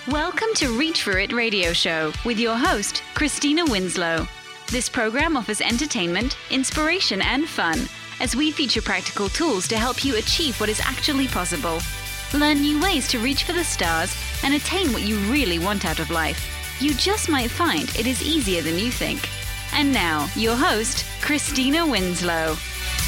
Welcome to Reach For It radio show with your host, Christina Winslow. This program offers entertainment, inspiration, and fun as we feature practical tools to help you achieve what is actually possible. Learn new ways to reach for the stars and attain what you really want out of life. You just might find it is easier than you think. And now, your host, Christina Winslow.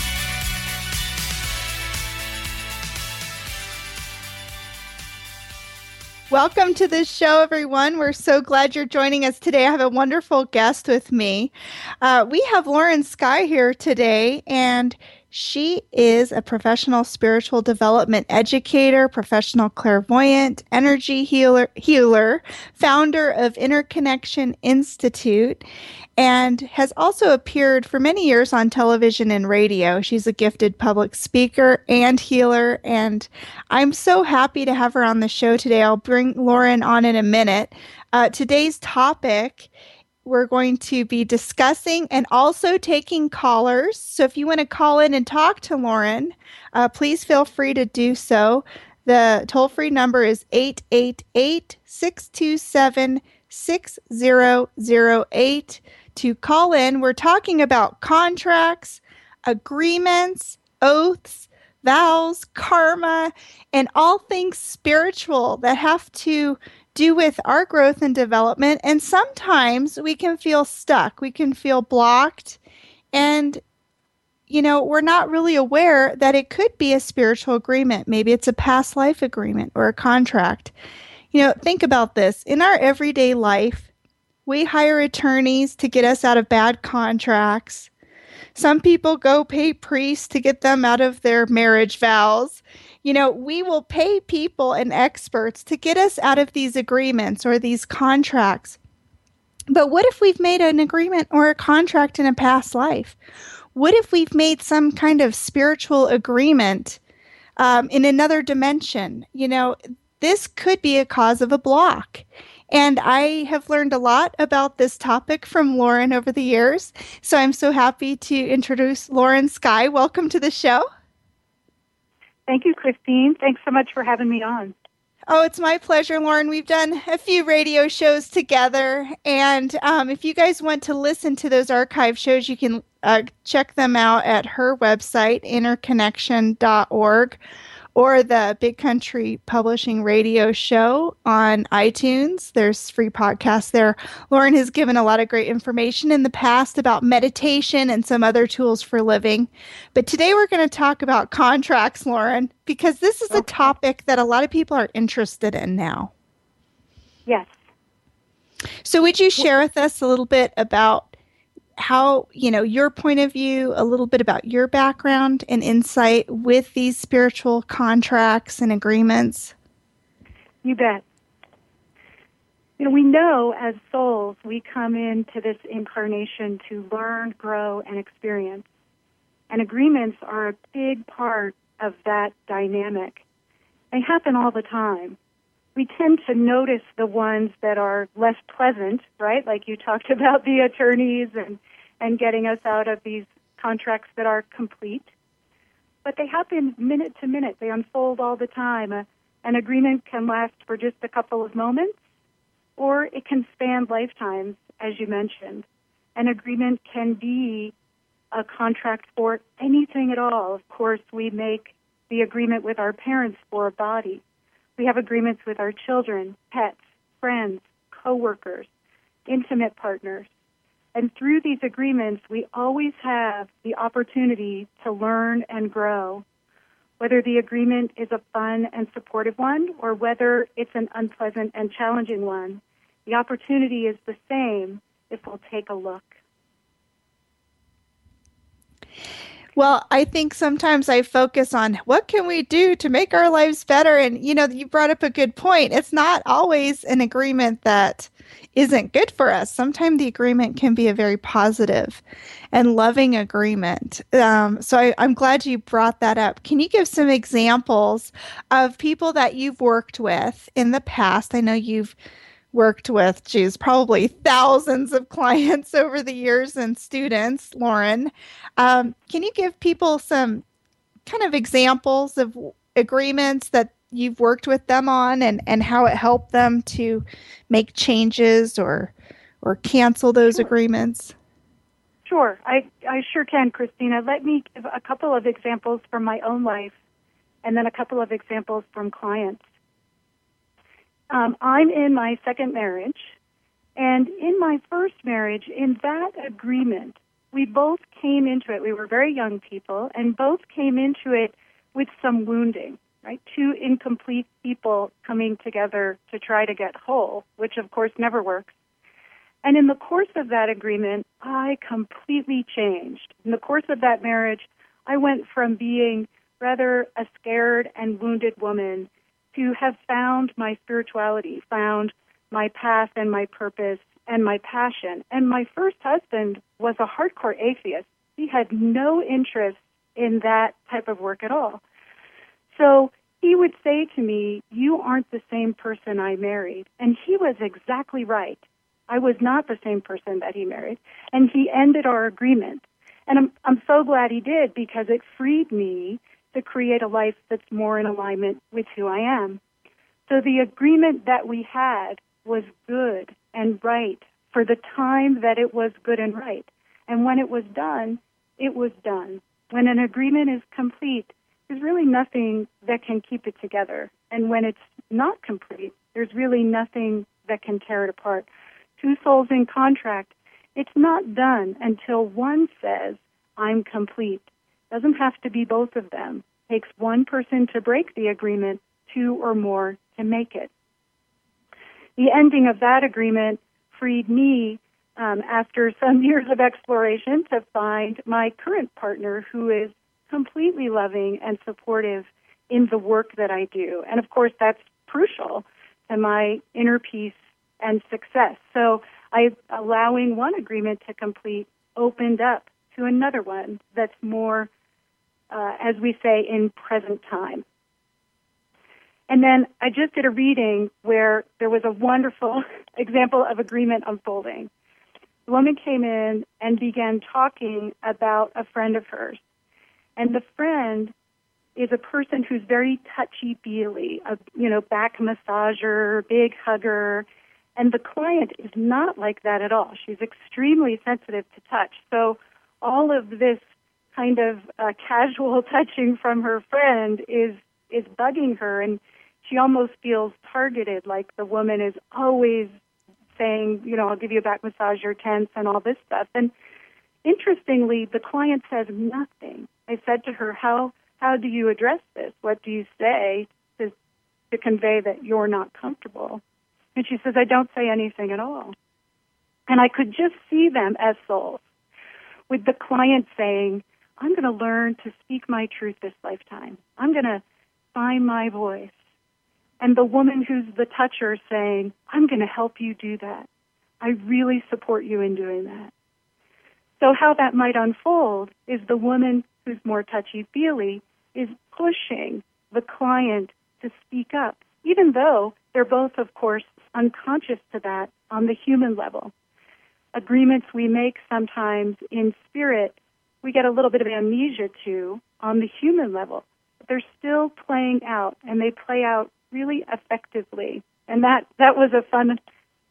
Welcome to this show, everyone. We're so glad you're joining us today. I have a wonderful guest with me. We have Lauren Skye here today, and she is a professional spiritual development educator, professional clairvoyant, energy healer, founder of Interconnection Institute, and has also appeared for many years on television and radio. She's a gifted public speaker and healer, and I'm so happy to have her on the show today. I'll bring Lauren on in a minute. Today's topic, we're going to be discussing and also taking callers. So if you want to call in and talk to Lauren, please feel free to do so. The toll-free number is 888-627-6008. To call in, we're talking about contracts, agreements, oaths, vows, karma, and all things spiritual that have to do with our growth and development. And sometimes we can feel stuck. We can feel blocked. And, we're not really aware that it could be a spiritual agreement. Maybe it's a past life agreement or a contract. Think about this. In our everyday life, we hire attorneys to get us out of bad contracts. Some people go pay priests to get them out of their marriage vows. We will pay people and experts to get us out of these agreements or these contracts. But what if we've made an agreement or a contract in a past life? What if we've made some kind of spiritual agreement in another dimension? This could be a cause of a block. And I have learned a lot about this topic from Lauren over the years. So I'm so happy to introduce Lauren Skye. Welcome to the show. Thank you, Christine. Thanks so much for having me on. Oh, it's my pleasure, Lauren. We've done a few radio shows together. And if you guys want to listen to those archive shows, you can check them out at her website, interconnection.org. or the Big Country Publishing Radio Show on iTunes. There's free podcasts there. Lauren has given a lot of great information in the past about meditation and some other tools for living. But today we're going to talk about contracts, Lauren, because this is a topic that a lot of people are interested in now. Yes. So would you share with us a little bit about how, your point of view, a little bit about your background and insight with these spiritual contracts and agreements? You bet. We know as souls, we come into this incarnation to learn, grow, and experience. And agreements are a big part of that dynamic. They happen all the time. We tend to notice the ones that are less pleasant, right? Like you talked about the attorneys and getting us out of these contracts that are complete. But they happen minute to minute. They unfold all the time. An agreement can last for just a couple of moments, or it can span lifetimes, as you mentioned. An agreement can be a contract for anything at all. Of course, we make the agreement with our parents for a body. We have agreements with our children, pets, friends, coworkers, intimate partners. And through these agreements, we always have the opportunity to learn and grow, whether the agreement is a fun and supportive one or whether it's an unpleasant and challenging one. The opportunity is the same if we'll take a look. Well, I think sometimes I focus on what can we do to make our lives better? And, you brought up a good point. It's not always an agreement that isn't good for us. Sometimes the agreement can be a very positive and loving agreement. So I'm glad you brought that up. Can you give some examples of people that you've worked with in the past? I know you've worked with, probably thousands of clients over the years and students, Lauren. Can you give people some kind of examples of agreements that you've worked with them on and how it helped them to make changes or cancel those Sure. agreements? Sure, I sure can, Christina. Let me give a couple of examples from my own life and then a couple of examples from clients. I'm in my second marriage, and in my first marriage, in that agreement, we both came into it. We were very young people, and both came into it with some wounding, right? Two incomplete people coming together to try to get whole, which of course never works. And in the course of that agreement, I completely changed. In the course of that marriage, I went from being rather a scared and wounded woman to have found my spirituality, found my path and my purpose and my passion. And my first husband was a hardcore atheist. He had no interest in that type of work at all. So he would say to me, "You aren't the same person I married." And he was exactly right. I was not the same person that he married. And he ended our agreement. And I'm so glad he did, because it freed me to create a life that's more in alignment with who I am. So the agreement that we had was good and right for the time that it was good and right. And when it was done, it was done. When an agreement is complete, there's really nothing that can keep it together. And when it's not complete, there's really nothing that can tear it apart. Two souls in contract, it's not done until one says, "I'm complete." Doesn't have to be both of them. Takes one person to break the agreement, two or more to make it. The ending of that agreement freed me, after some years of exploration, to find my current partner, who is completely loving and supportive in the work that I do. And of course, that's crucial to my inner peace and success. So allowing one agreement to complete opened up to another one that's more, as we say, in present time. And then I just did a reading where there was a wonderful example of agreement unfolding. The woman came in and began talking about a friend of hers. And the friend is a person who's very touchy-feely, back massager, big hugger. And the client is not like that at all. She's extremely sensitive to touch. So all of this kind of casual touching from her friend is bugging her, and she almost feels targeted, like the woman is always saying, "I'll give you a back massage, you're tense," and all this stuff. And interestingly, the client says nothing. I said to her, how do you address this? What do you say to convey that you're not comfortable? And she says, "I don't say anything at all." And I could just see them as souls, with the client saying, "I'm going to learn to speak my truth this lifetime. I'm going to find my voice." And the woman who's the toucher saying, "I'm going to help you do that. I really support you in doing that." So how that might unfold is the woman who's more touchy-feely is pushing the client to speak up, even though they're both, of course, unconscious to that on the human level. Agreements we make sometimes in spirit, we get a little bit of amnesia to on the human level. But they're still playing out, and they play out really effectively. And that was a fun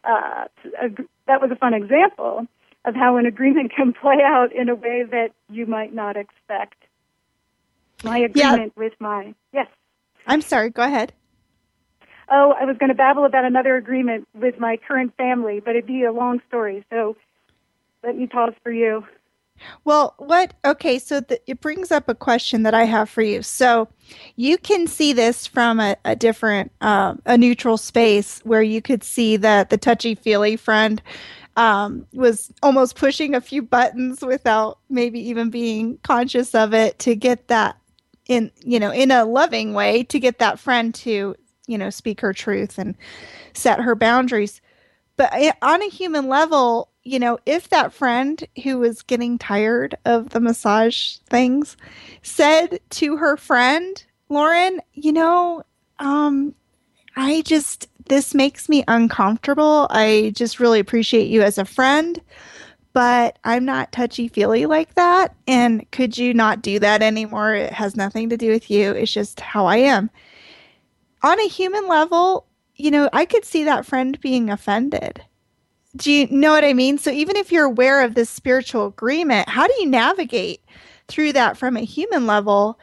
example of how an agreement can play out in a way that you might not expect. My agreement with my yes. I'm sorry. Go ahead. Oh, I was going to babble about another agreement with my current family, but it'd be a long story. So let me pause for you. Well, so it brings up a question that I have for you. So you can see this from a different, a neutral space, where you could see that the touchy-feely friend was almost pushing a few buttons without maybe even being conscious of it, to get that in a loving way, to get that friend to, speak her truth and set her boundaries. But on a human level, if that friend who was getting tired of the massage things said to her friend, "Lauren, this makes me uncomfortable. I just really appreciate you as a friend, but I'm not touchy-feely like that. And could you not do that anymore? It has nothing to do with you. It's just how I am." on a human level, I could see that friend being offended. Do you know what I mean? So even if you're aware of this spiritual agreement, how do you navigate through that from a human level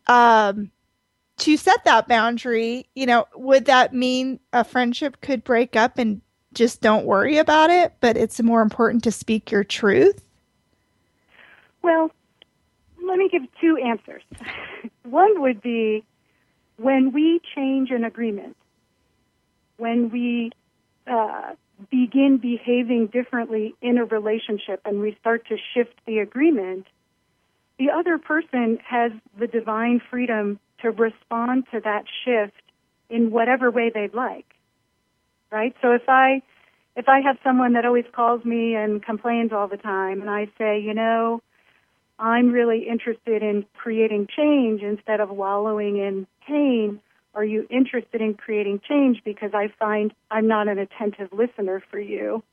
to set that boundary? Would that mean a friendship could break up and just don't worry about it, but it's more important to speak your truth? Well, let me give two answers. One would be when we change an agreement, when we begin behaving differently in a relationship and we start to shift the agreement, the other person has the divine freedom to respond to that shift in whatever way they'd like, right? So if I have someone that always calls me and complains all the time, and I say, I'm really interested in creating change instead of wallowing in pain, are you interested in creating change because I find I'm not an attentive listener for you?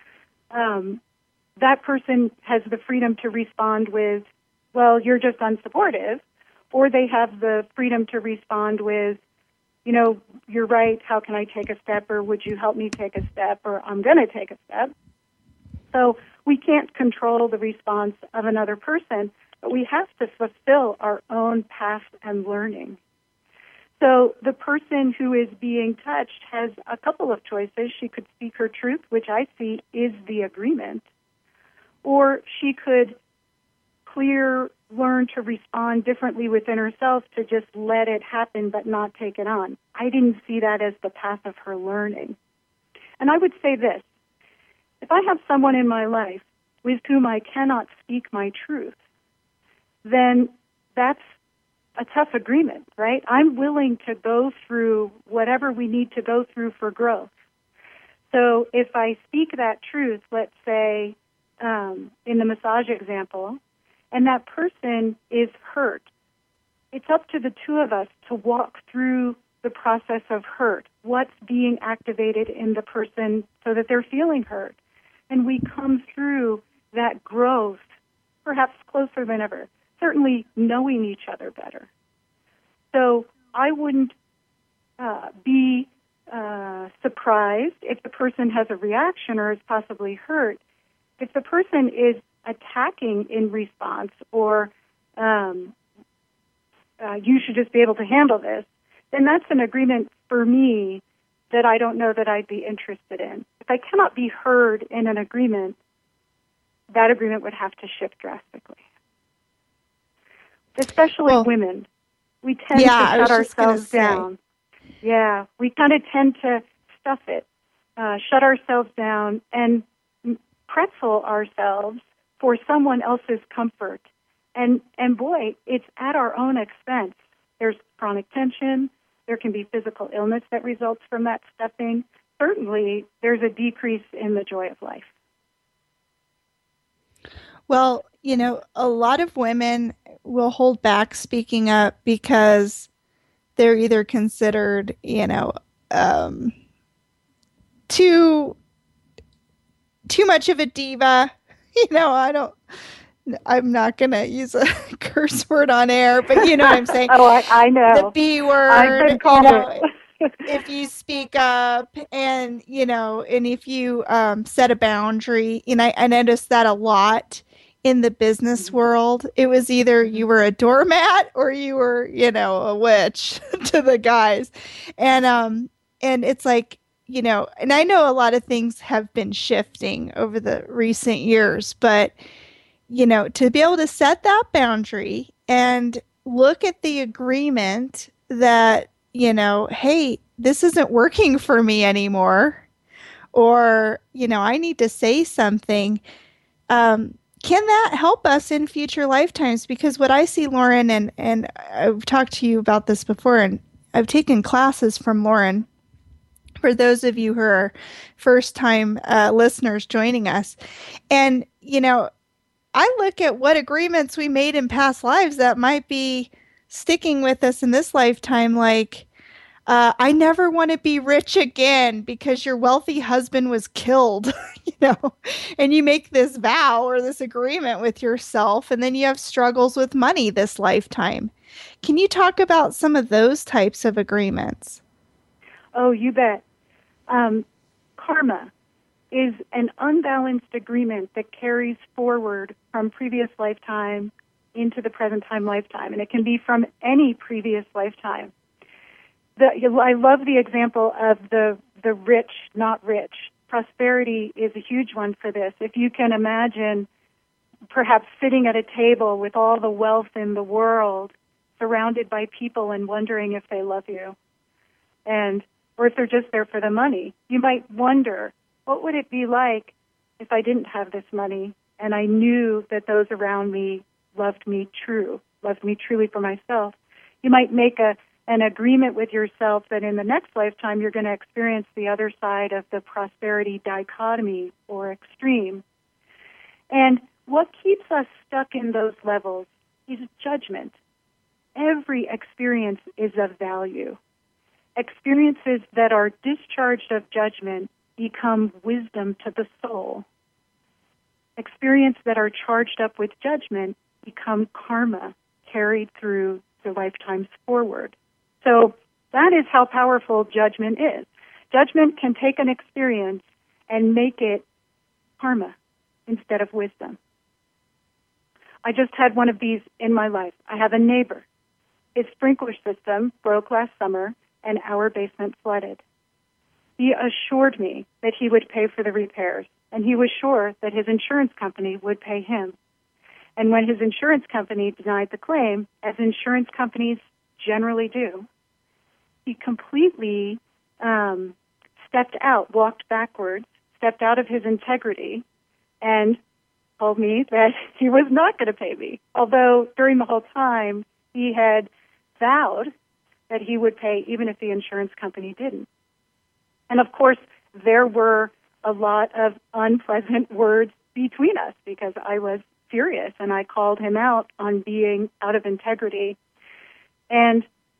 That person has the freedom to respond with, well, you're just unsupportive, or they have the freedom to respond with, you're right, how can I take a step, or would you help me take a step, or I'm going to take a step. So we can't control the response of another person, but we have to fulfill our own path and learning. So the person who is being touched has a couple of choices. She could speak her truth, which I see is the agreement, or she could learn to respond differently within herself to just let it happen but not take it on. I didn't see that as the path of her learning. And I would say this, if I have someone in my life with whom I cannot speak my truth, then that's a tough agreement, right? I'm willing to go through whatever we need to go through for growth. So if I speak that truth, let's say in the massage example, and that person is hurt, it's up to the two of us to walk through the process of hurt. What's being activated in the person so that they're feeling hurt? And we come through that growth, perhaps closer than ever, certainly knowing each other better. So I wouldn't be surprised if the person has a reaction or is possibly hurt. If the person is attacking in response or you should just be able to handle this, then that's an agreement for me that I don't know that I'd be interested in. If I cannot be heard in an agreement, that agreement would have to shift drastically. Especially women. We tend to shut ourselves down. Yeah, we kind of tend to stuff it, shut ourselves down, and pretzel ourselves for someone else's comfort. And boy, it's at our own expense. There's chronic tension. There can be physical illness that results from that stuffing. Certainly, there's a decrease in the joy of life. Well, a lot of women will hold back speaking up because they're either considered, too much of a diva. I'm not going to use a curse word on air, but you know what I'm saying? Oh, I know. The B word. I've been called it. If you speak up and if you set a boundary, and I noticed that a lot in the business world. It was either you were a doormat or you were, a witch to the guys. And it's like, and I know a lot of things have been shifting over the recent years, but, to be able to set that boundary and look at the agreement that, hey, this isn't working for me anymore, or, I need to say something. Can that help us in future lifetimes? Because what I see, Lauren, and I've talked to you about this before, and I've taken classes from Lauren. For those of you who are first-time listeners joining us. And, I look at what agreements we made in past lives that might be sticking with us in this lifetime, like, I never want to be rich again because your wealthy husband was killed, and you make this vow or this agreement with yourself, and then you have struggles with money this lifetime. Can you talk about some of those types of agreements? Oh, you bet. Karma is an unbalanced agreement that carries forward from previous lifetime into the present time lifetime, and it can be from any previous lifetime. I love the example of the rich, not rich. Prosperity is a huge one for this. If you can imagine perhaps sitting at a table with all the wealth in the world, surrounded by people and wondering if they love you, or if they're just there for the money, you might wonder, what would it be like if I didn't have this money and I knew that those around me loved me truly for myself? You might make an agreement with yourself that in the next lifetime you're going to experience the other side of the prosperity dichotomy or extreme. And what keeps us stuck in those levels is judgment. Every experience is of value. Experiences that are discharged of judgment become wisdom to the soul. Experiences that are charged up with judgment become karma carried through the lifetimes forward. So that is how powerful judgment is. Judgment can take an experience and make it karma instead of wisdom. I just had one of these in my life. I have a neighbor. His sprinkler system broke last summer and our basement flooded. He assured me that he would pay for the repairs, and he was sure that his insurance company would pay him. And when his insurance company denied the claim, as insurance companies generally do, he completely walked backwards, stepped out of his integrity, and told me that he was not going to pay me. Although during the whole time, he had vowed that he would pay even if the insurance company didn't. And of course, there were a lot of unpleasant words between us because I was furious and I called him out on being out of integrity. And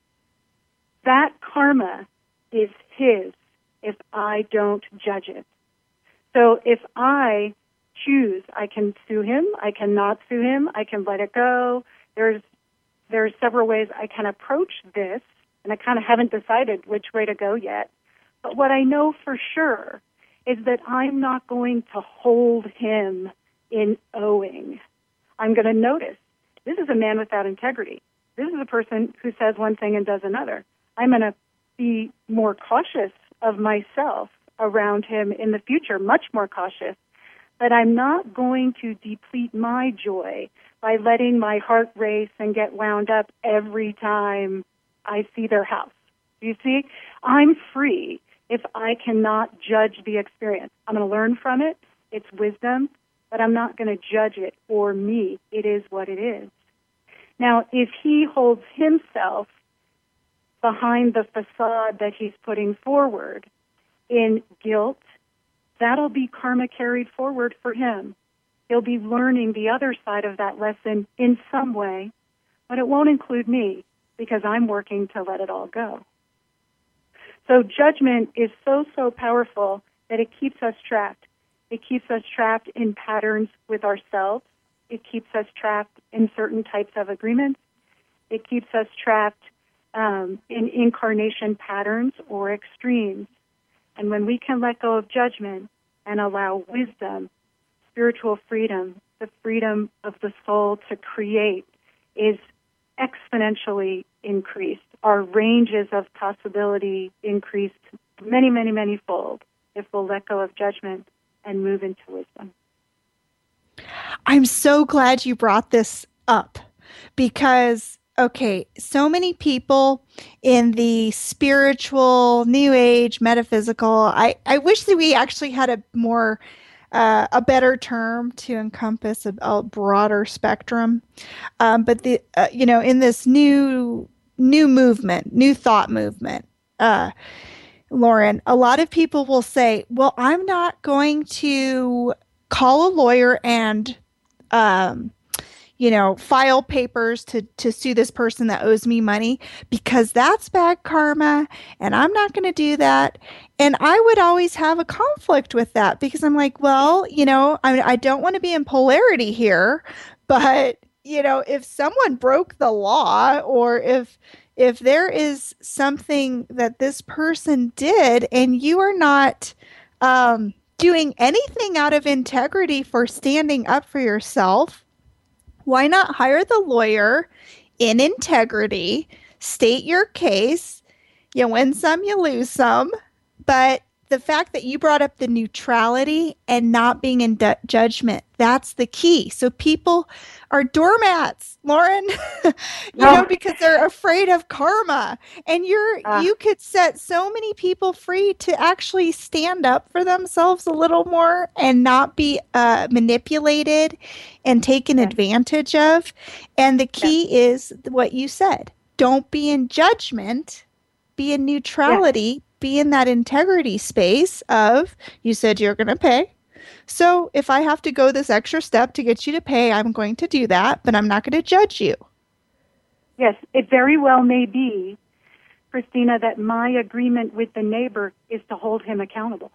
that karma is his if I don't judge it. So if I choose, I can sue him, I can not sue him, I can let it go. There's several ways I can approach this, and I kind of haven't decided which way to go yet. But what I know for sure is that I'm not going to hold him in owing. I'm going to notice, this is a man without integrity. This is a person who says one thing and does another. I'm going to be more cautious of myself around him in the future, much more cautious. But I'm not going to deplete my joy by letting my heart race and get wound up every time I see their house. You see, I'm free if I cannot judge the experience. I'm going to learn from it. It's wisdom, but I'm not going to judge it or me. It is what it is. Now, if he holds himself behind the facade that he's putting forward in guilt, that'll be karma carried forward for him. He'll be learning the other side of that lesson in some way, but it won't include me because I'm working to let it all go. So judgment is so powerful that it keeps us trapped. It keeps us trapped in patterns with ourselves. It keeps us trapped in certain types of agreements. It keeps us trapped in incarnation patterns or extremes. And when we can let go of judgment and allow wisdom, spiritual freedom, the freedom of the soul to create is exponentially increased. Our ranges of possibility increased many fold if we'll let go of judgment and move into wisdom. I'm so glad you brought this up because, okay, so many people in the spiritual, new age, metaphysical, I wish that we actually had a more, a better term to encompass a broader spectrum. But in this new movement, new thought movement, Lauren, a lot of people will say, well, I'm not going to call a lawyer and, file papers to sue this person that owes me money because that's bad karma and I'm not going to do that. And I would always have a conflict with that because I'm like, well, I don't want to be in polarity here, but if someone broke the law or if if there is something that this person did and you are not doing anything out of integrity for standing up for yourself, why not hire the lawyer in integrity, state your case? You win some, you lose some. But the fact that you brought up the neutrality and not being in judgment, that's the key. So people are doormats, Lauren, because they're afraid of karma. And you could set so many people free to actually stand up for themselves a little more and not be manipulated and taken advantage of. And the key is what you said. Don't be in judgment, be in neutrality, be in that integrity space of, you said you're going to pay. So if I have to go this extra step to get you to pay, I'm going to do that, but I'm not going to judge you. Yes, it very well may be, Christina, that my agreement with the neighbor is to hold him accountable.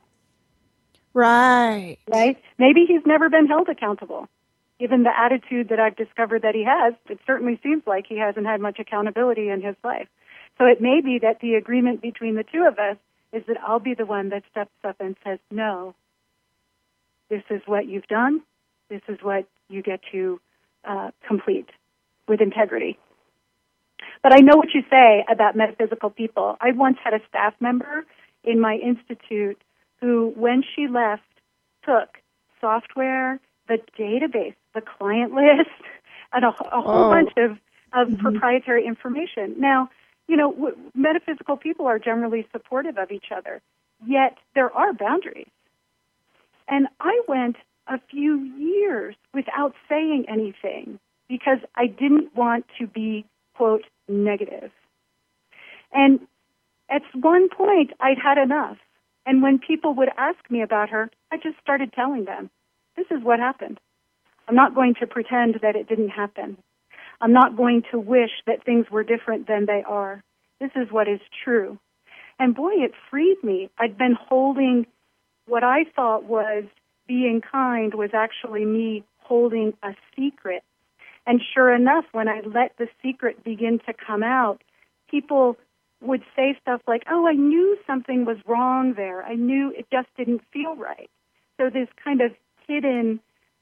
Right. Right? Maybe he's never been held accountable. Given the attitude that I've discovered that he has, it certainly seems like he hasn't had much accountability in his life. So it may be that the agreement between the two of us is that I'll be the one that steps up and says, no, this is what you've done. This is what you get to complete with integrity. But I know what you say about metaphysical people. I once had a staff member in my institute who, when she left, took software, the database, the client list, and a whole bunch of proprietary information. Now, metaphysical people are generally supportive of each other, yet there are boundaries. And I went a few years without saying anything because I didn't want to be, quote, negative. And at one point, I'd had enough. And when people would ask me about her, I just started telling them, this is what happened. I'm not going to pretend that it didn't happen. I'm not going to wish that things were different than they are. This is what is true. And boy, it freed me. I'd been holding what I thought was being kind was actually me holding a secret. And sure enough, when I let the secret begin to come out, people would say stuff like, oh, I knew something was wrong there. I knew it just didn't feel right. So this kind of hidden,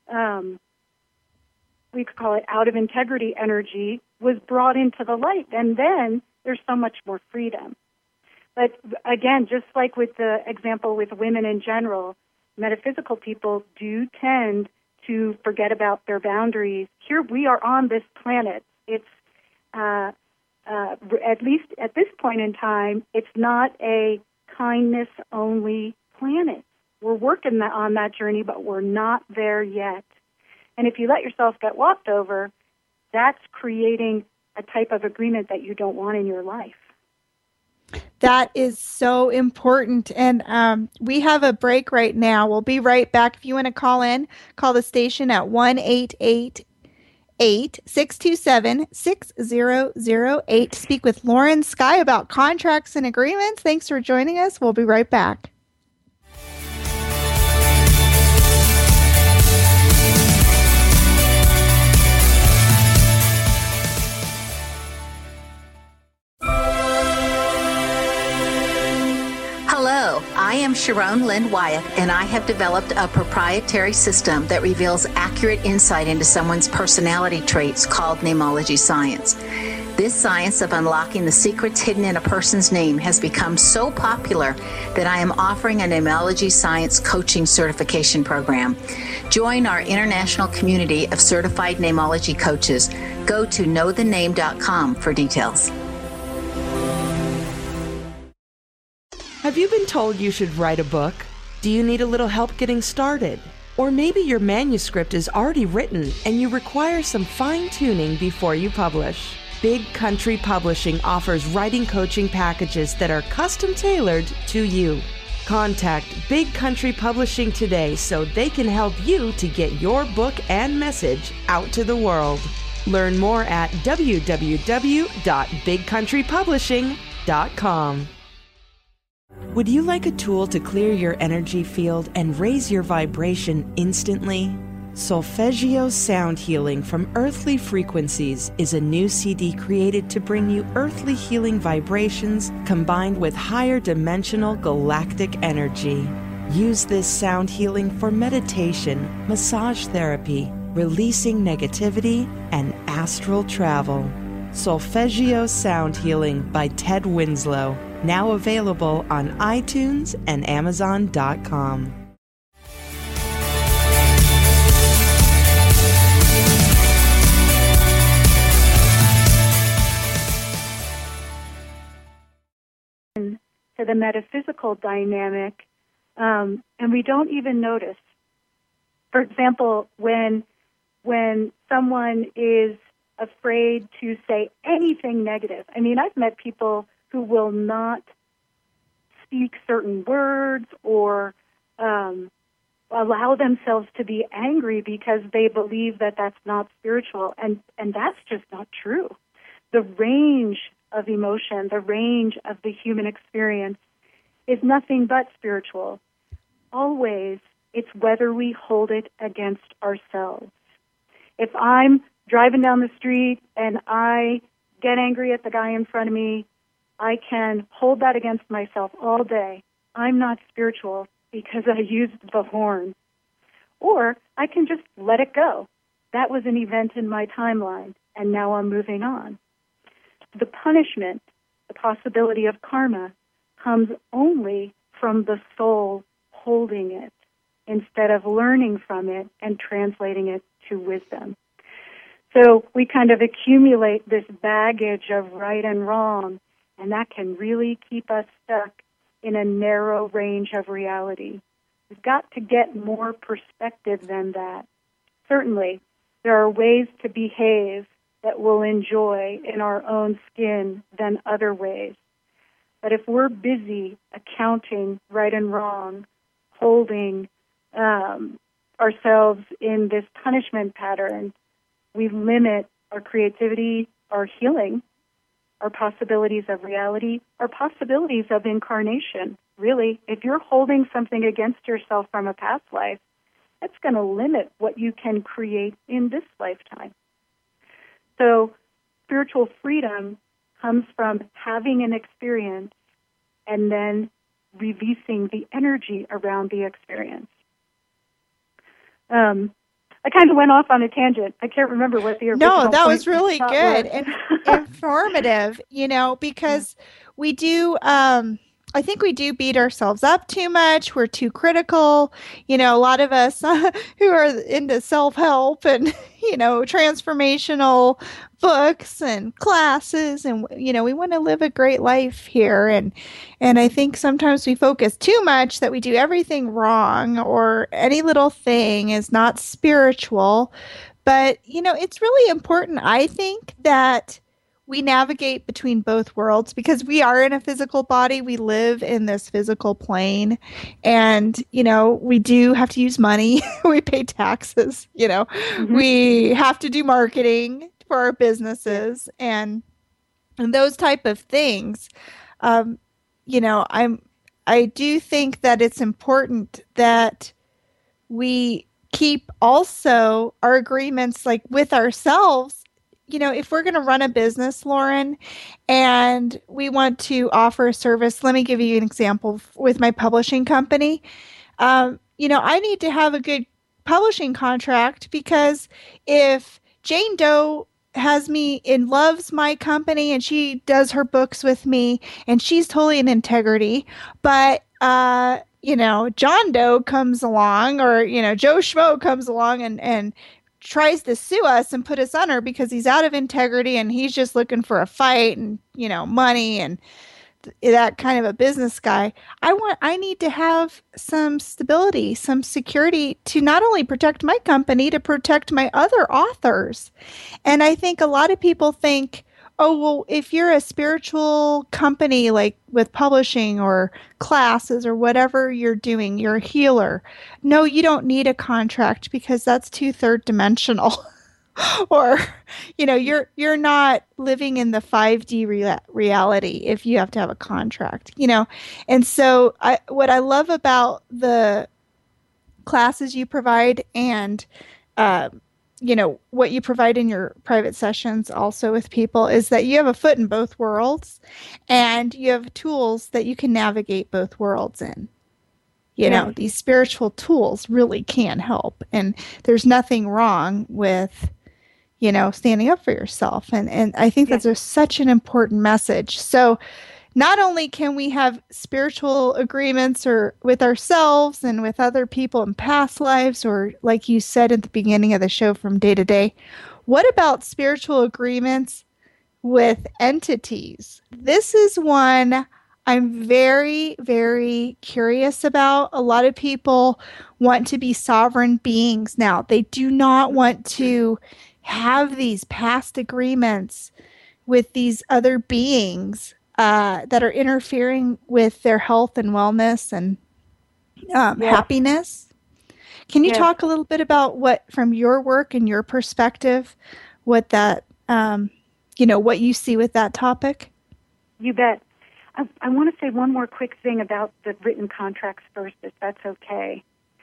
we could call it out of integrity energy, was brought into the light. And then there's so much more freedom. But again, just like with the example with women in general, metaphysical people do tend to forget about their boundaries. Here we are on this planet. It's, at least at this point in time, it's not a kindness-only planet. We're working on that journey, but we're not there yet. And if you let yourself get walked over, that's creating a type of agreement that you don't want in your life. That is so important. And we have a break right now. We'll be right back. If you want to call in, call the station at 1-888-627-6008 to speak with Lauren Skye about contracts and agreements. Thanks for joining us. We'll be right back. Hello, I am Sharon Lynn Wyeth, and I have developed a proprietary system that reveals accurate insight into someone's personality traits called Namology Science. This science of unlocking the secrets hidden in a person's name has become so popular that I am offering a Namology Science coaching certification program. Join our international community of certified Namology coaches. Go to knowthename.com for details. Have you been told you should write a book? Do you need a little help getting started? Or maybe your manuscript is already written and you require some fine-tuning before you publish. Big Country Publishing offers writing coaching packages that are custom-tailored to you. Contact Big Country Publishing today so they can help you to get your book and message out to the world. Learn more at www.bigcountrypublishing.com. Would you like a tool to clear your energy field and raise your vibration instantly? Solfeggio Sound Healing from Earthly Frequencies is a new CD created to bring you earthly healing vibrations combined with higher dimensional galactic energy. Use this sound healing for meditation, massage therapy, releasing negativity, and astral travel. Solfeggio Sound Healing by Ted Winslow, now available on iTunes and Amazon.com. To the metaphysical dynamic, and we don't even notice. For example, when someone is afraid to say anything negative, I mean, I've met people who will not speak certain words or allow themselves to be angry because they believe that that's not spiritual, and that's just not true. The range of emotion, the range of the human experience is nothing but spiritual. Always, it's whether we hold it against ourselves. If I'm driving down the street and I get angry at the guy in front of me, I can hold that against myself all day. I'm not spiritual because I used the horn. Or I can just let it go. That was an event in my timeline, and now I'm moving on. The punishment, the possibility of karma, comes only from the soul holding it instead of learning from it and translating it to wisdom. So we kind of accumulate this baggage of right and wrong, and that can really keep us stuck in a narrow range of reality. We've got to get more perspective than that. Certainly, there are ways to behave that we'll enjoy in our own skin than other ways. But if we're busy accounting right and wrong, holding ourselves in this punishment pattern, we limit our creativity, our healing, our possibilities of reality, our possibilities of incarnation. Really, if you're holding something against yourself from a past life, that's going to limit what you can create in this lifetime. So spiritual freedom comes from having an experience and then releasing the energy around the experience. I kind of went off on a tangent. I can't remember what the original No, that point was really good was. and informative, because we do, I think we do beat ourselves up too much. We're too critical. A lot of us who are into self-help and, transformational books and classes, and, we want to live a great life here. And I think sometimes we focus too much that we do everything wrong or any little thing is not spiritual. But, it's really important, I think, that we navigate between both worlds because we are in a physical body. We live in this physical plane. And, we do have to use money. We pay taxes, Mm-hmm. We have to do marketing for our businesses and those type of things. I do think that it's important that we keep also our agreements like with ourselves. If we're going to run a business, Lauren, and we want to offer a service, let me give you an example with my publishing company. I need to have a good publishing contract because if Jane Doe has me and loves my company and she does her books with me and she's totally in integrity, but John Doe comes along or, Joe Schmo comes along and tries to sue us and put us under because he's out of integrity and he's just looking for a fight and, money and that kind of a business guy. I need to have some stability, some security to not only protect my company, to protect my other authors. And I think a lot of people think, oh, well, if you're a spiritual company, like with publishing or classes or whatever you're doing, you're a healer. No, you don't need a contract because that's too third dimensional. Or, you're not living in the 5D reality if you have to have a contract, And so what I love about the classes you provide and what you provide in your private sessions also with people is that you have a foot in both worlds and you have tools that you can navigate both worlds in. These spiritual tools really can help. And there's nothing wrong with, standing up for yourself. And I think that's such an important message. So not only can we have spiritual agreements or with ourselves and with other people in past lives, or like you said at the beginning of the show, from day to day, what about spiritual agreements with entities? This is one I'm very, very curious about. A lot of people want to be sovereign beings now. They do not want to have these past agreements with these other beings that are interfering with their health and wellness and happiness. Can you talk a little bit about what, from your work and your perspective, what that, what you see with that topic? You bet. I want to say one more quick thing about the written contracts first, if that's okay.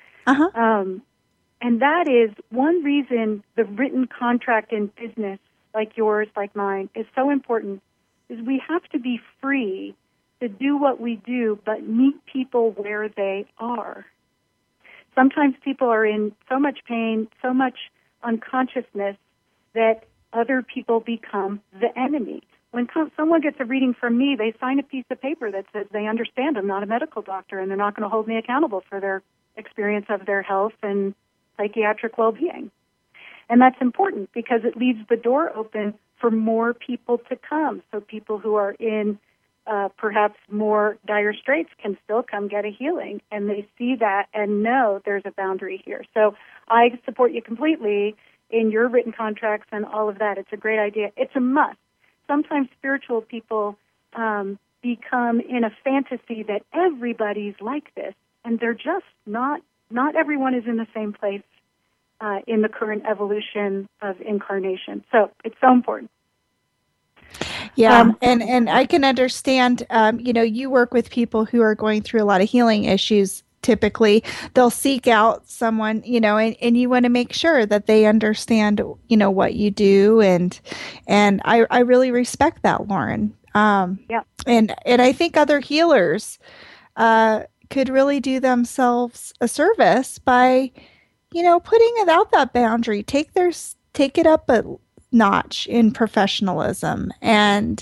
And that is one reason the written contract in business, like yours, like mine, is so important, is we have to be free to do what we do, but meet people where they are. Sometimes people are in so much pain, so much unconsciousness, that other people become the enemy. When someone gets a reading from me, they sign a piece of paper that says they understand I'm not a medical doctor and they're not going to hold me accountable for their experience of their health and psychiatric well-being. And that's important because it leaves the door open for more people to come. So people who are in perhaps more dire straits can still come get a healing, and they see that and know there's a boundary here. So I support you completely in your written contracts and all of that. It's a great idea. It's a must. Sometimes spiritual people become in a fantasy that everybody's like this, and they're just not. Not everyone is in the same place in the current evolution of incarnation. So it's so important. Yeah, and I can understand, you work with people who are going through a lot of healing issues. Typically, they'll seek out someone, and you want to make sure that they understand, what you do. And I really respect that, Lauren. And I think other healers could really do themselves a service by, putting it out that boundary, take it up a notch in professionalism. And,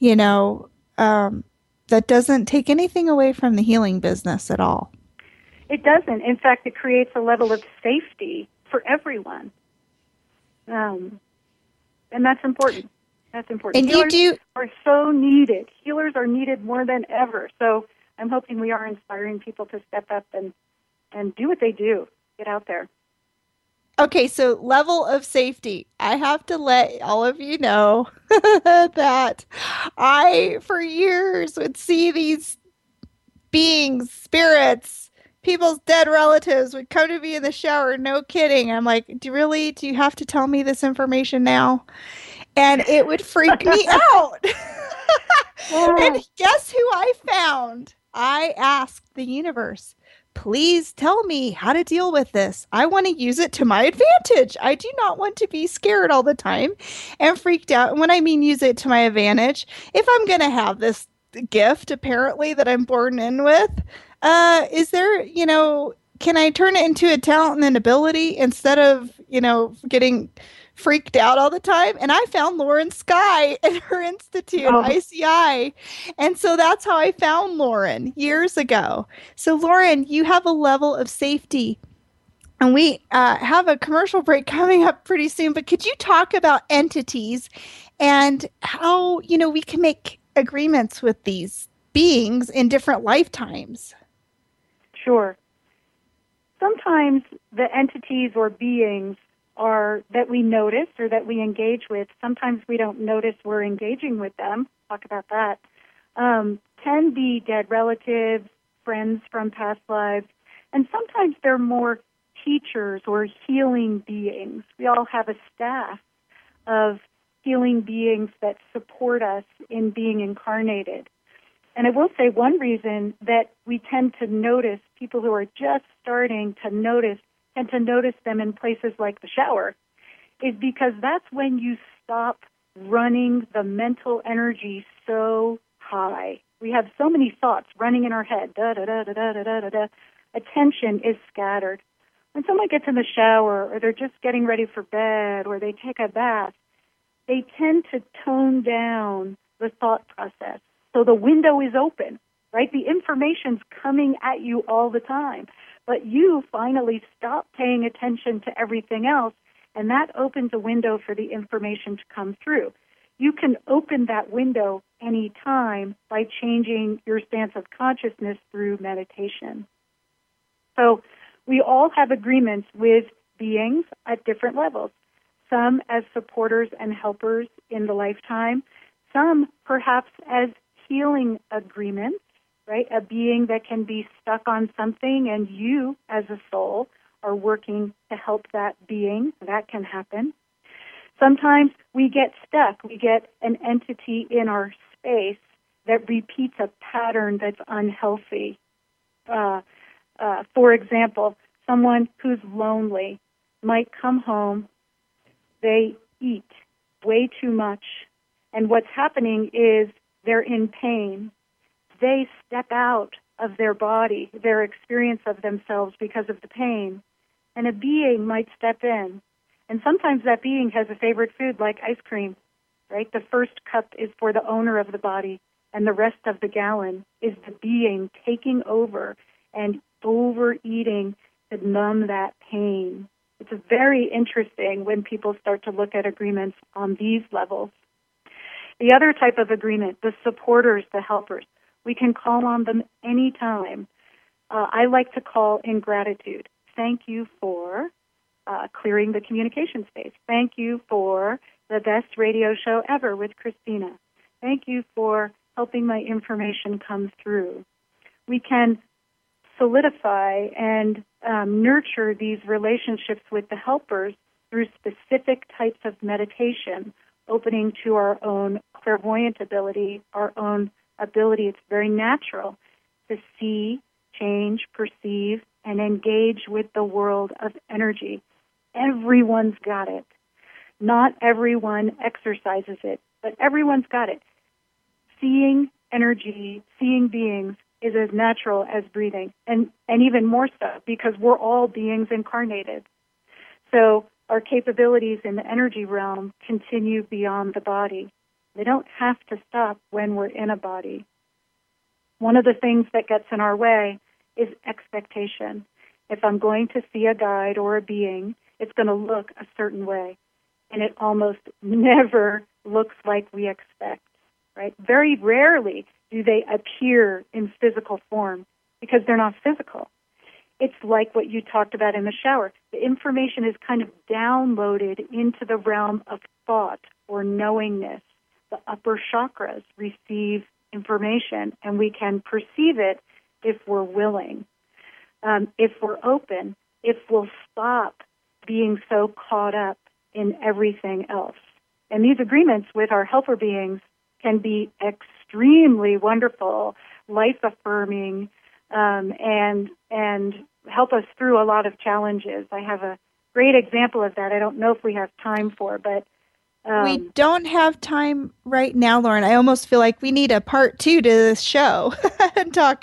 that doesn't take anything away from the healing business at all. It doesn't. In fact, it creates a level of safety for everyone. And that's important. That's important. And Healers are so needed. Healers are needed more than ever. So I'm hoping we are inspiring people to step up and do what they do. Get out there. Okay, so level of safety. I have to let all of you know that I, for years, would see these beings, spirits, people's dead relatives would come to me in the shower. No kidding. I'm like, do you have to tell me this information now? And it would freak me out. And guess who I found? I asked the universe, please tell me how to deal with this. I want to use it to my advantage. I do not want to be scared all the time and freaked out. And when I mean use it to my advantage, if I'm going to have this gift, apparently, that I'm born in with, is there, can I turn it into a talent and an ability instead of, getting freaked out all the time? And I found Lauren Sky at her institute, ICI. And so that's how I found Lauren years ago. So Lauren, you have a level of safety, and we have a commercial break coming up pretty soon, but could you talk about entities and how, we can make agreements with these beings in different lifetimes? Sure. Sometimes the entities or beings that we notice or that we engage with, sometimes we don't notice we're engaging with them. Talk about that. Can be dead relatives, friends from past lives, and sometimes they're more teachers or healing beings. We all have a staff of healing beings that support us in being incarnated. And I will say one reason that we tend to notice people who are just starting to notice, tend to notice them in places like the shower is because that's when you stop running the mental energy so high. We have so many thoughts running in our head. Da, da, da, da, da, da, da, da. Attention is scattered. When someone gets in the shower or they're just getting ready for bed or they take a bath, they tend to tone down the thought process. So the window is open, right? The information's coming at you all the time. But you finally stop paying attention to everything else, and that opens a window for the information to come through. You can open that window any time by changing your stance of consciousness through meditation. So we all have agreements with beings at different levels, some as supporters and helpers in the lifetime, some perhaps as healing agreements, right? A being that can be stuck on something and you as a soul are working to help that being. That can happen. Sometimes we get stuck. We get an entity in our space that repeats a pattern that's unhealthy. For example, someone who's lonely might come home, they eat way too much, and what's happening is they're in pain. They step out of their body, their experience of themselves because of the pain, and a being might step in. And sometimes that being has a favorite food like ice cream, right? The first cup is for the owner of the body, and the rest of the gallon is the being taking over and overeating to numb that pain. It's very interesting when people start to look at agreements on these levels. The other type of agreement, the supporters, the helpers, we can call on them anytime. I like to call in gratitude. Thank you for clearing the communication space. Thank you for the best radio show ever with Christina. Thank you for helping my information come through. We can solidify and nurture these relationships with the helpers through specific types of meditation, opening to our own clairvoyant ability, our own ability. It's very natural to see, change, perceive, and engage with the world of energy. Everyone's got it. Not everyone exercises it, but everyone's got it. Seeing energy, seeing beings is as natural as breathing, and even more so because we're all beings incarnated. So our capabilities in the energy realm continue beyond the body. They don't have to stop when we're in a body. One of the things that gets in our way is expectation. If I'm going to see a guide or a being, it's going to look a certain way, and it almost never looks like we expect, right? Very rarely do they appear in physical form because they're not physical. It's like what you talked about in the shower. The information is kind of downloaded into the realm of thought or knowingness. The upper chakras receive information, and we can perceive it if we're willing. If we're open, if we'll stop being so caught up in everything else. And these agreements with our helper beings can be extremely wonderful, life-affirming, and help us through a lot of challenges. I have a great example of that. I don't know if we have time for, but we don't have time right now, Lauren. I almost feel like we need a part 2 to this show and talk.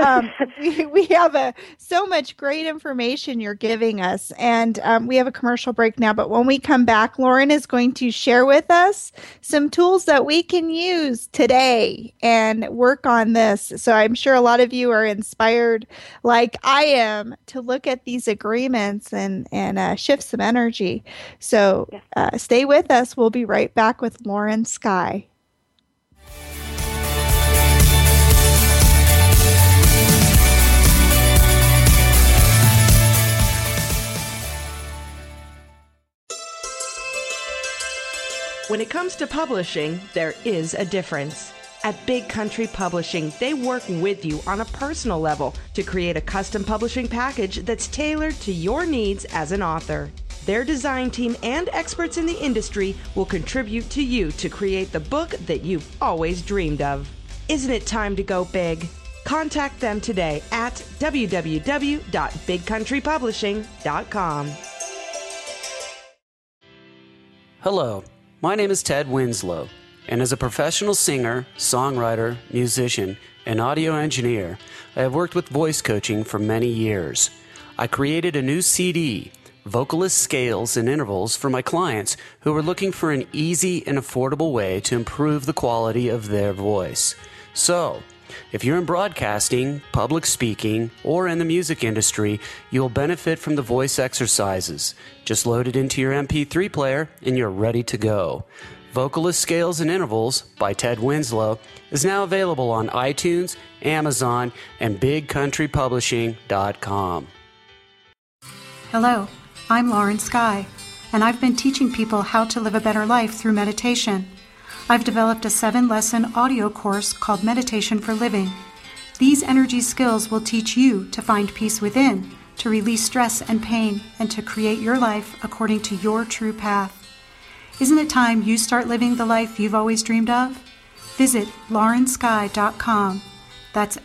We have so much great information you're giving us, and we have a commercial break now. But when we come back, Lauren is going to share with us some tools that we can use today and work on this. So I'm sure a lot of you are inspired, like I am, to look at these agreements and shift some energy. So stay with us. We'll be right back with Lauren Sky. When it comes to publishing, there is a difference. At Big Country Publishing, they work with you on a personal level to create a custom publishing package that's tailored to your needs as an author. Their design team and experts in the industry will contribute to you to create the book that you've always dreamed of. Isn't it time to go big? Contact them today at www.bigcountrypublishing.com. Hello, my name is Ted Winslow, and as a professional singer, songwriter, musician, and audio engineer, I have worked with voice coaching for many years. I created a new CD, Vocalist Scales and Intervals, for my clients who were looking for an easy and affordable way to improve the quality of their voice. So, if you're in broadcasting, public speaking, or in the music industry, you'll benefit from the voice exercises. Just load it into your MP3 player and you're ready to go. Vocalist Scales and Intervals by Ted Winslow is now available on iTunes, Amazon, and BigCountryPublishing.com. Hello, I'm Lauren Sky, and I've been teaching people how to live a better life through meditation. I've developed a 7-lesson audio course called Meditation for Living. These energy skills will teach you to find peace within, to release stress and pain, and to create your life according to your true path. Isn't it time you start living the life you've always dreamed of? Visit laurensky.com. That's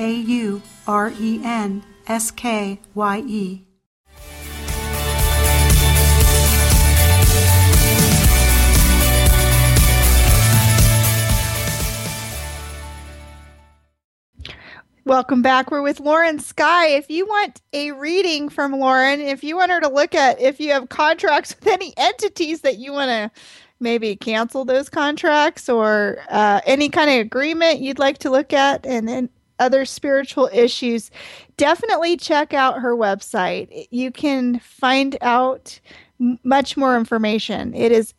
LAURENSKYE. Welcome back. We're with Lauren Sky. If you want a reading from Lauren, if you want her to look at if you have contracts with any entities that you want to maybe cancel those contracts, or any kind of agreement you'd like to look at, and other spiritual issues, definitely check out her website. You can find out much more information. It is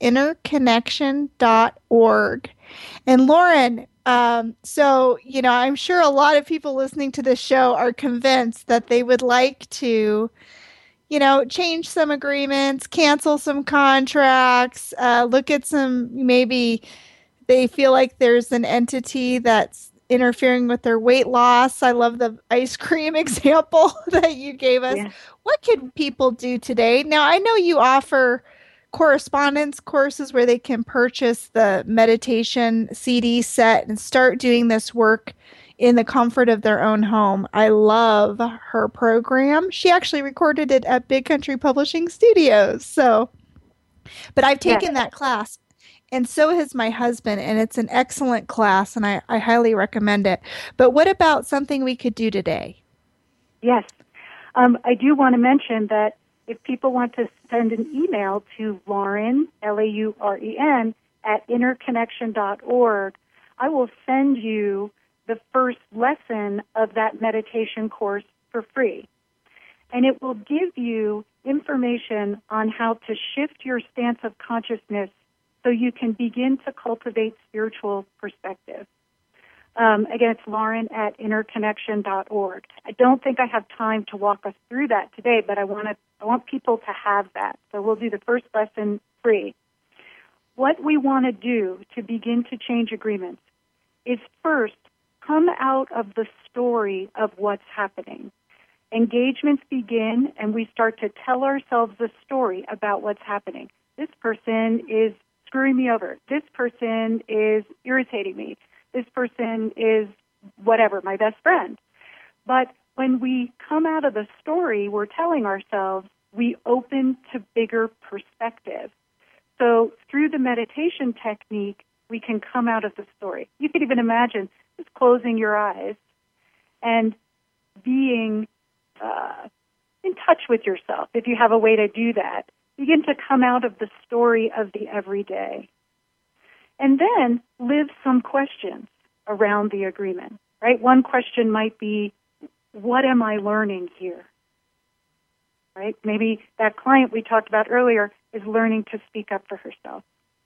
innerconnection.org. And Lauren, so, I'm sure a lot of people listening to this show are convinced that they would like to, change some agreements, cancel some contracts, look at some, maybe they feel like there's an entity that's interfering with their weight loss. I love the ice cream example that you gave us. Yeah. What can people do today? Now, I know you offer correspondence courses where they can purchase the meditation CD set and start doing this work in the comfort of their own home. I love her program. She actually recorded it at Big Country Publishing Studios. But I've taken that class, and so has my husband, and it's an excellent class, and I highly recommend it. But what about something we could do today? Yes. I do want to mention that if people want to send an email to Lauren, Lauren, at innerconnection.org, I will send you the first lesson of that meditation course for free. And it will give you information on how to shift your stance of consciousness so you can begin to cultivate spiritual perspective. Again, it's Lauren at innerconnection.org. I don't think I have time to walk us through that today, but I want people to have that. So we'll do the first lesson free. What we want to do to begin to change agreements is first come out of the story of what's happening. Engagements begin, and we start to tell ourselves a story about what's happening. This person is screwing me over. This person is irritating me. This person is whatever, my best friend. But when we come out of the story we're telling ourselves, we open to bigger perspective. So through the meditation technique, we can come out of the story. You could even imagine just closing your eyes and being in touch with yourself. If you have a way to do that, begin to come out of the story of the everyday. And then live some questions around the agreement, right? One question might be, what am I learning here? Right? Maybe that client we talked about earlier is learning to speak up for herself.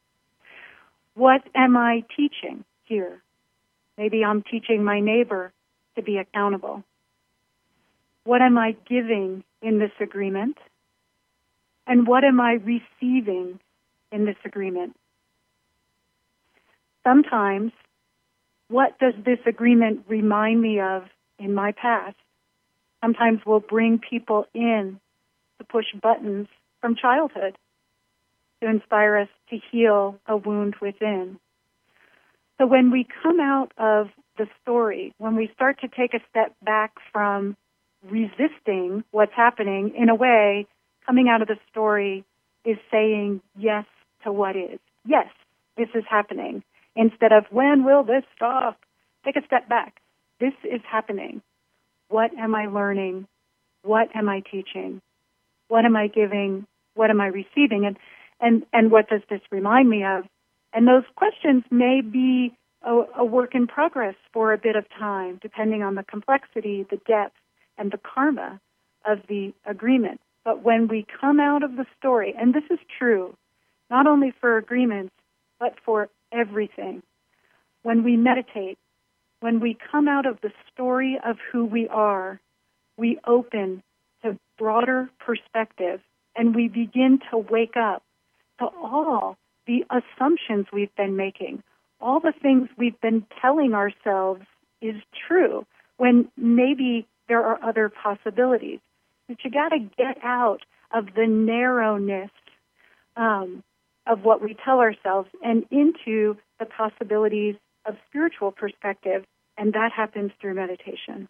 What am I teaching here? Maybe I'm teaching my neighbor to be accountable. What am I giving in this agreement? And what am I receiving in this agreement? Sometimes, what does this agreement remind me of in my past? Sometimes we'll bring people in to push buttons from childhood to inspire us to heal a wound within. So when we come out of the story, when we start to take a step back from resisting what's happening, in a way, coming out of the story is saying yes to what is. Yes, this is happening. Instead of, when will this stop? Take a step back. This is happening. What am I learning? What am I teaching? What am I giving? What am I receiving? And what does this remind me of? And those questions may be a work in progress for a bit of time, depending on the complexity, the depth, and the karma of the agreement. But when we come out of the story, and this is true, not only for agreements, but for everything, when we meditate, when we come out of the story of who we are, we open to broader perspective, and we begin to wake up to all the assumptions we've been making, all the things we've been telling ourselves is true, when maybe there are other possibilities. But you got to get out of the narrowness of what we tell ourselves and into the possibilities of spiritual perspective, and that happens through meditation.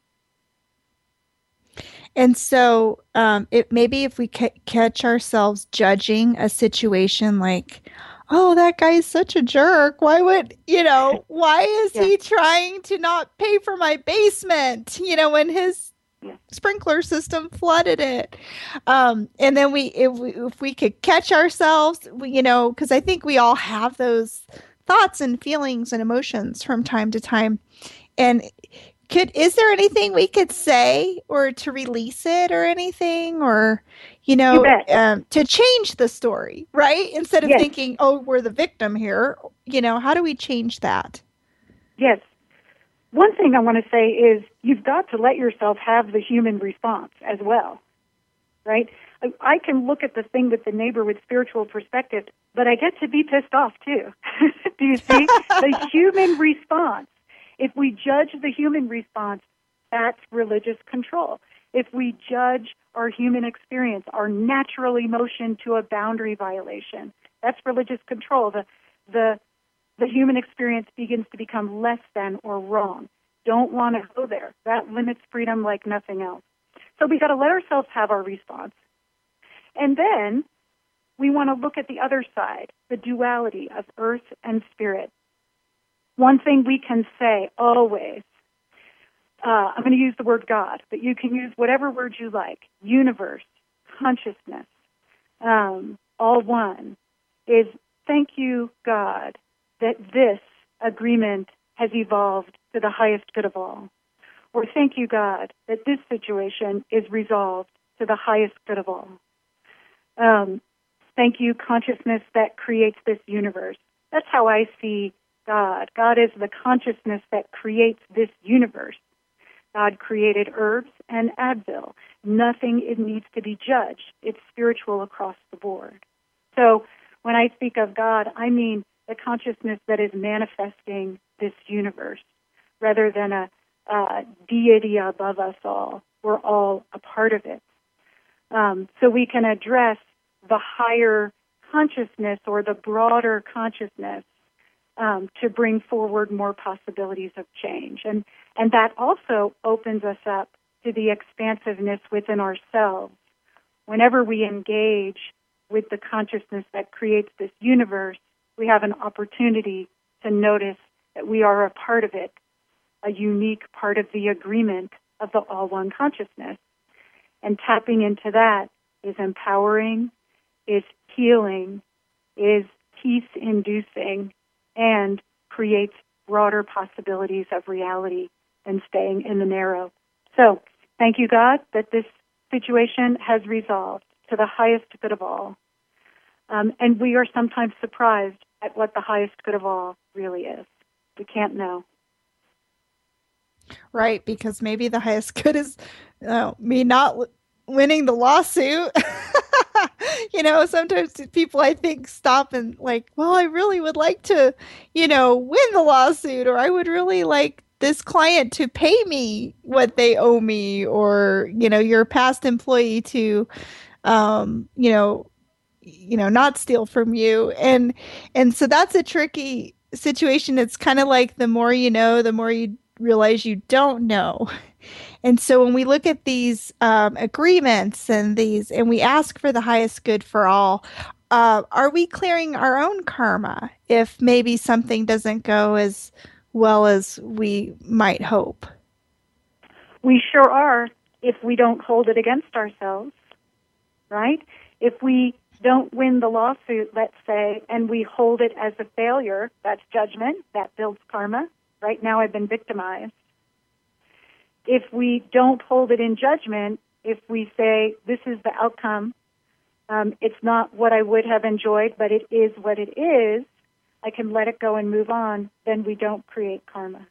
And so maybe if we catch ourselves judging a situation like, oh, that guy's such a jerk. Why is he trying to not pay for my basement, when his sprinkler system flooded it? And then if we could catch ourselves, because I think we all have those thoughts and feelings and emotions from time to time. And is there anything we could say or to release it or anything, or, to change the story, right? Instead of thinking, oh, we're the victim here, how do we change that? Yes. One thing I want to say is you've got to let yourself have the human response as well, right? I can look at the thing with the neighbor with spiritual perspective, but I get to be pissed off too. Do you see? The human response. If we judge the human response, that's religious control. If we judge our human experience, our natural emotion to a boundary violation, that's religious control. The human experience begins to become less than or wrong. Don't want to go there. That limits freedom like nothing else. So we got to let ourselves have our response. And then we want to look at the other side, the duality of earth and spirit. One thing we can say always, I'm going to use the word God, but you can use whatever word you like, universe, consciousness, all one, is thank you, God, that this agreement has evolved to the highest good of all. Or thank you, God, that this situation is resolved to the highest good of all. Thank you, consciousness that creates this universe. That's how I see God. God is the consciousness that creates this universe. God created herbs and Advil. Nothing needs to be judged. It's spiritual across the board. So when I speak of God, I mean the consciousness that is manifesting this universe rather than a deity above us all. We're all a part of it. So we can address the higher consciousness or the broader consciousness to bring forward more possibilities of change. And that also opens us up to the expansiveness within ourselves. Whenever we engage with the consciousness that creates this universe, we have an opportunity to notice that we are a part of it, a unique part of the agreement of the all-one consciousness. And tapping into that is empowering, is healing, is peace-inducing, and creates broader possibilities of reality than staying in the narrow. So, thank you, God, that this situation has resolved to the highest good of all. And we are sometimes surprised at what the highest good of all really is. We can't know. Right, because maybe the highest good is me not winning the lawsuit. Sometimes people, I think, stop and like, well, I really would like to, win the lawsuit, or I would really like this client to pay me what they owe me, or, your past employee to, not steal from you. And so that's a tricky situation. It's kind of like the more you know, the more you realize you don't know. And so when we look at these agreements and we ask for the highest good for all, are we clearing our own karma if maybe something doesn't go as well as we might hope? We sure are, if we don't hold it against ourselves, right? If we don't win the lawsuit, let's say, and we hold it as a failure, that's judgment, that builds karma. Right now I've been victimized. If we don't hold it in judgment, if we say, this is the outcome, it's not what I would have enjoyed, but it is what it is, I can let it go and move on, then we don't create karma.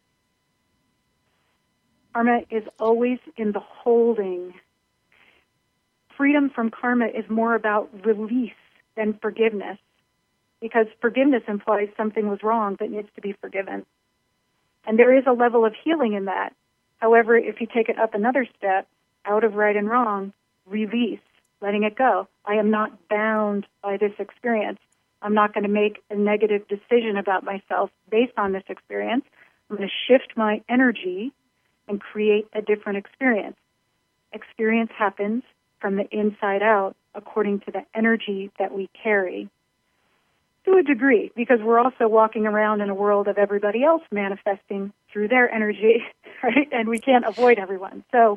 Karma is always in the holding. Freedom from karma is more about release than forgiveness, because forgiveness implies something was wrong that needs to be forgiven. And there is a level of healing in that. However, if you take it up another step, out of right and wrong, release, letting it go. I am not bound by this experience. I'm not going to make a negative decision about myself based on this experience. I'm going to shift my energy and create a different experience. Experience happens from the inside out according to the energy that we carry. To a degree, because we're also walking around in a world of everybody else manifesting through their energy, right? And we can't avoid everyone. So,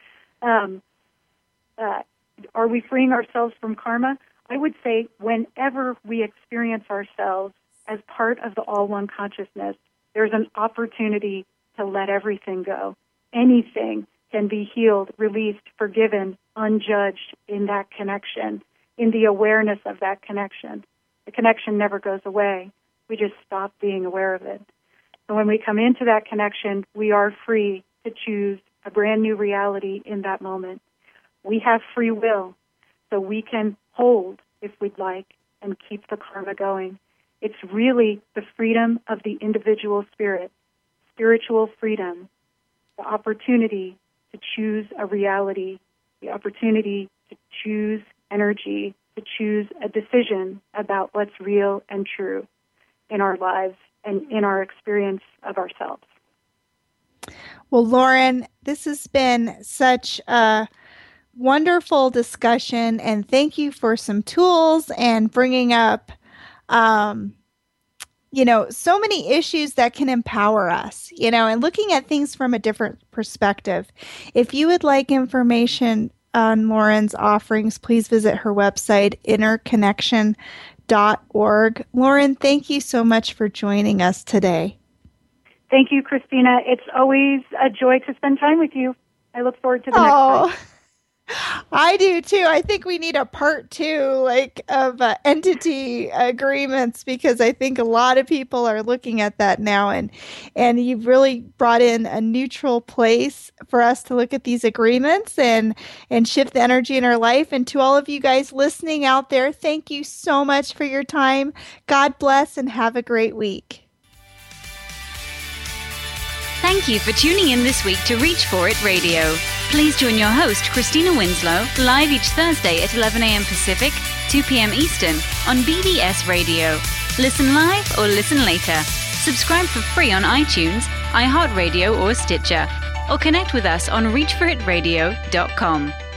are we freeing ourselves from karma? I would say whenever we experience ourselves as part of the all-one consciousness, there's an opportunity to let everything go. Anything can be healed, released, forgiven, unjudged in that connection, in the awareness of that connection. The connection never goes away. We just stop being aware of it. So when we come into that connection, we are free to choose a brand new reality in that moment. We have free will, so we can hold, if we'd like, and keep the karma going. It's really the freedom of the individual spirit, spiritual freedom, the opportunity to choose a reality, the opportunity to choose energy, to choose a decision about what's real and true in our lives and in our experience of ourselves. Well, Lauren, this has been such a wonderful discussion, and thank you for some tools and bringing up, so many issues that can empower us, and looking at things from a different perspective. If you would like information on Lauren's offerings, please visit her website, innerconnection.org. Lauren, thank you so much for joining us today. Thank you, Christina. It's always a joy to spend time with you. I look forward to the next time. I do too. I think we need a part 2, of entity agreements, because I think a lot of people are looking at that now, and you've really brought in a neutral place for us to look at these agreements and shift the energy in our life. And to all of you guys listening out there, thank you so much for your time. God bless and have a great week. Thank you for tuning in this week to Reach For It Radio. Please join your host, Christina Winslow, live each Thursday at 11 a.m. Pacific, 2 p.m. Eastern on BDS Radio. Listen live or listen later. Subscribe for free on iTunes, iHeartRadio or Stitcher. Or connect with us on reachforitradio.com.